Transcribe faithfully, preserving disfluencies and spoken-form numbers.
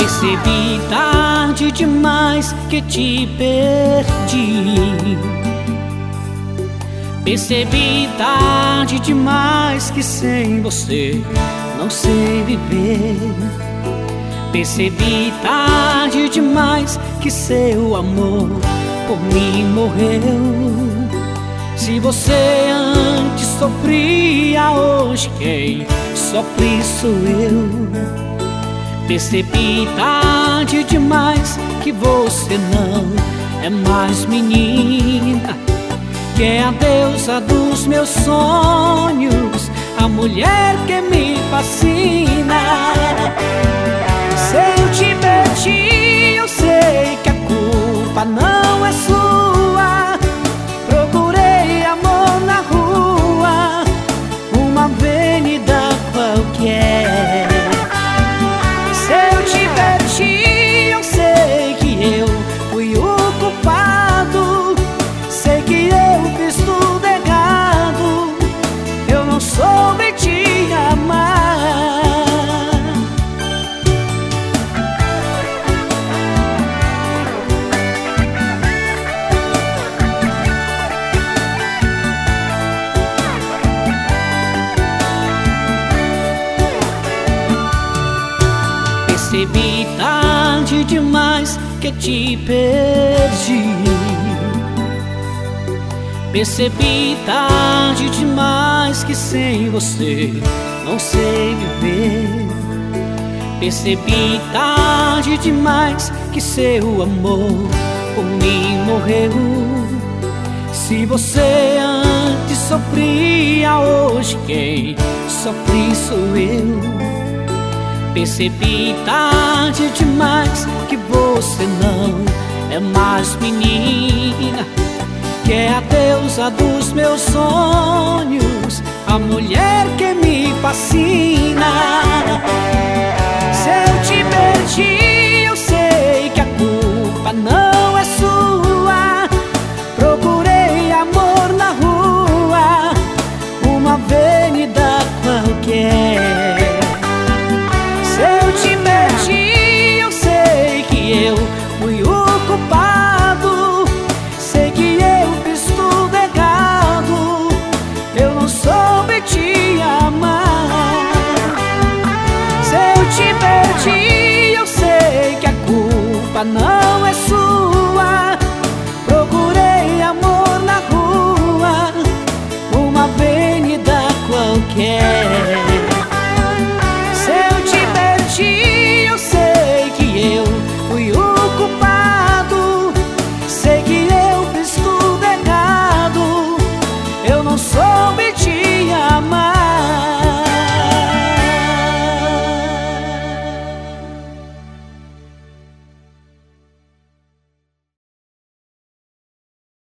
Percebi tarde demais que te perdi. Percebi tarde demais que sem você não sei viver. Percebi tarde demais que seu amor por mim morreu. Se você antes sofria, hoje quem sofre sou eu. Percebi tarde demais que você não é mais menina, que é a deusa dos meus sonhos, a mulher que me fascina. Se eu te perdi, eu sei que a culpa não é sua. Procurei amor na rua, uma avenida qualquer. Se eu te perdi, eu sei que eu fui o culpado. Sei que eu fiz tudo errado, eu não soube te amar. Percebi tarde demais que te perdi. Percebi tarde demais que sem você não sei viver. Percebi tarde demais que seu amor por mim morreu. Se você antes sofria, hoje quem sofre sou eu. Percebi tarde demais que você não é mais menina, que é a deusa dos meus sonhos, a mulher que me fascina. Se eu te perdi, eu sei que a culpa não é sua. Procurei amor na rua, uma avenida qualquer. Se eu te perdi, eu sei que eu fui o culpado. Sei que eu fiz tudo errado, eu não soube te amar. Se eu te perdi, eu sei que a culpa não é sua. Procurei amor na rua, uma avenida qualquer.